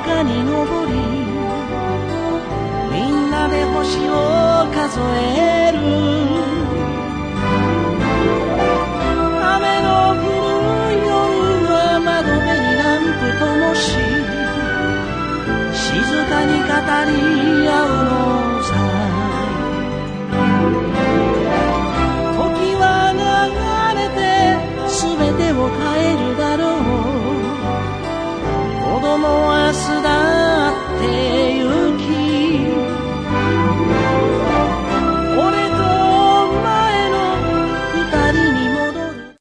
かに登り、みんなで星を数える。雨の降る夜は窓辺にランプ灯し、静かに語り合うのさ。時は流れて全てを変えるだろう。子供は巣立